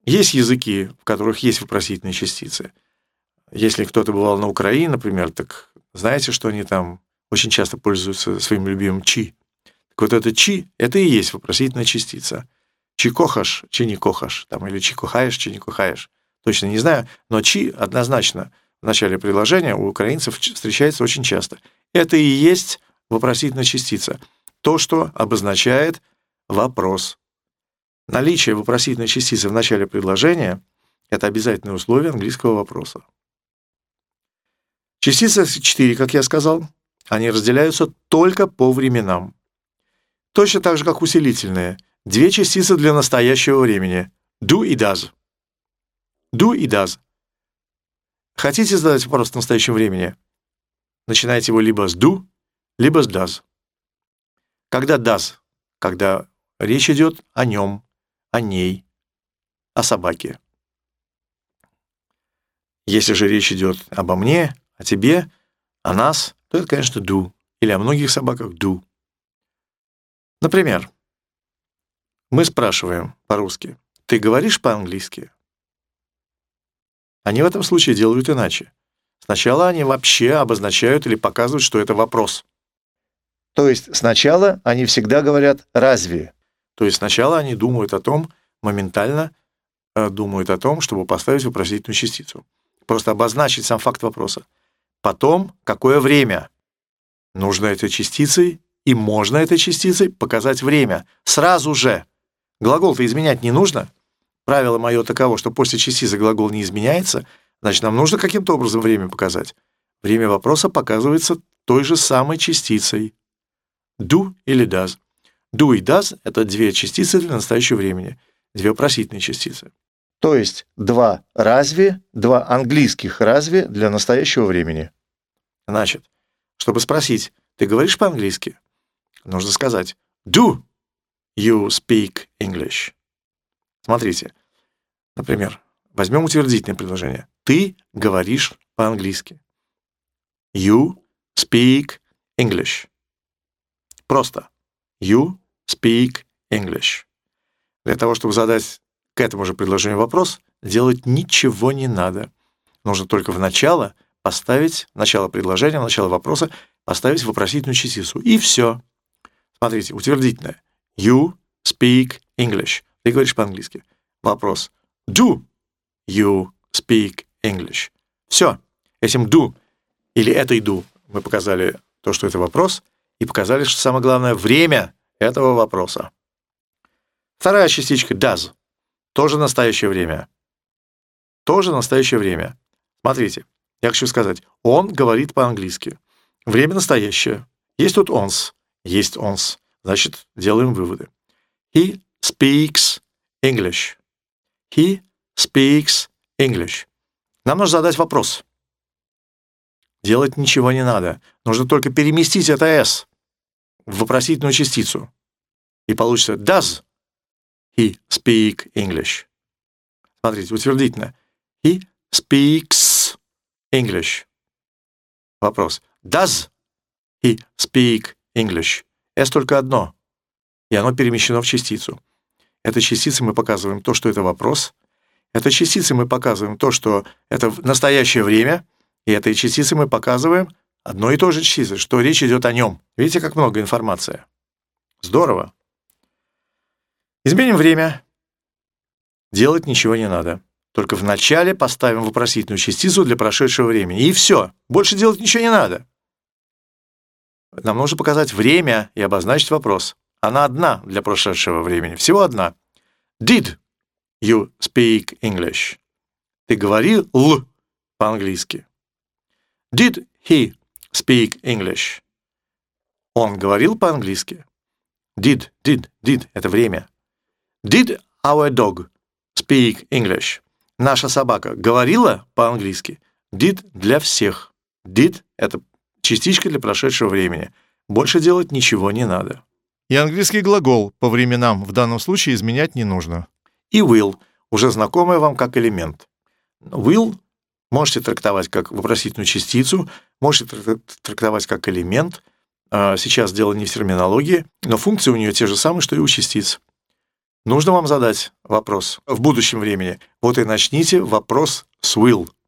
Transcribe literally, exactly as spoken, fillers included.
Есть языки, в которых есть вопросительные частицы. Если кто-то бывал на Украине, например, так знаете, что они там очень часто пользуются своим любимым «чи». Так вот это «чи» — это и есть вопросительная частица. «Чи кохаш», «чи не кохаш», там, или «чи кохаешь», «чи не кохаешь». Точно не знаю, но «чи» однозначно в начале предложения у украинцев встречается очень часто. Это и есть вопросительная частица. То, что обозначает вопрос. Наличие вопросительной частицы в начале предложения — это обязательное условие английского вопроса. Частицы четыре, как я сказал, они разделяются только по временам. Точно так же, как усилительные. Две частицы для настоящего времени. Do и does. Do и does. Хотите задать вопрос в настоящем времени? Начинайте его либо с do, либо с does. Когда does? Когда речь идет о нем, о ней, о собаке. Если же речь идет обо мне, о тебе, о нас, то это, конечно, do. Или о многих собаках do. Например, мы спрашиваем по-русски: «Ты говоришь по-английски?» Они в этом случае делают иначе. Сначала они вообще обозначают или показывают, что это вопрос. То есть сначала они всегда говорят «разве?». То есть сначала они думают о том, моментально э, думают о том, чтобы поставить вопросительную частицу. Просто обозначить сам факт вопроса. Потом, какое время нужно этой частицей, и можно этой частицей показать время. Сразу же. Глагол-то изменять не нужно. Правило мое таково, что после частицы глагол не изменяется, значит, нам нужно каким-то образом время показать. Время вопроса показывается той же самой частицей. Do или does. Do и does — это две частицы для настоящего времени. Две вопросительные частицы. То есть два «разве», два английских «разве» для настоящего времени. Значит, чтобы спросить, ты говоришь по-английски, нужно сказать «Do you speak English?» Смотрите, например, возьмем утвердительное предложение. Ты говоришь по-английски. You speak English. Просто. You speak English. Для того, чтобы задать к этому же предложению вопрос, делать ничего не надо. Нужно только в начало поставить, начало предложения, начало вопроса, поставить вопросительную частицу. И все. Смотрите, утвердительное. You speak English. Ты говоришь по-английски. Вопрос. Do you speak English? Все. Этим do или этой do мы показали то, что это вопрос, и показали, что самое главное, время этого вопроса. Вторая частичка does. Тоже настоящее время. Тоже настоящее время. Смотрите, я хочу сказать, он говорит по-английски. Время настоящее. Есть тут on's, есть on's. Значит, делаем выводы. He speaks English. He speaks English. Нам нужно задать вопрос. Делать ничего не надо. Нужно только переместить это S в вопросительную частицу. И получится does he speak English. Смотрите, утвердительно. He speaks English. Вопрос. Does he speak English? S только одно. И оно перемещено в частицу. Этой частицей мы показываем то, что это вопрос. Этой частицей мы показываем то, что это в настоящее время. И этой частицей мы показываем одной и той же частицей, что речь идет о нем. Видите, как много информации. Здорово. Изменим время. Делать ничего не надо. Только вначале поставим вопросительную частицу для прошедшего времени. И все. Больше делать ничего не надо. Нам нужно показать время и обозначить вопрос. Она одна для прошедшего времени. Всего одна. Did you speak English? Ты говорил по-английски. Did he speak English? Он говорил по-английски. Did, did, did — это время. Did our dog speak English? Наша собака говорила по-английски. Did для всех. Did — это частичка для прошедшего времени. Больше делать ничего не надо. И английский глагол по временам в данном случае изменять не нужно. И will, уже знакомое вам как элемент. Will можете трактовать как вопросительную частицу, можете трактовать как элемент. Сейчас дело не в терминологии, но функции у нее те же самые, что и у частиц. Нужно вам задать вопрос в будущем времени. Вот и начните вопрос с will.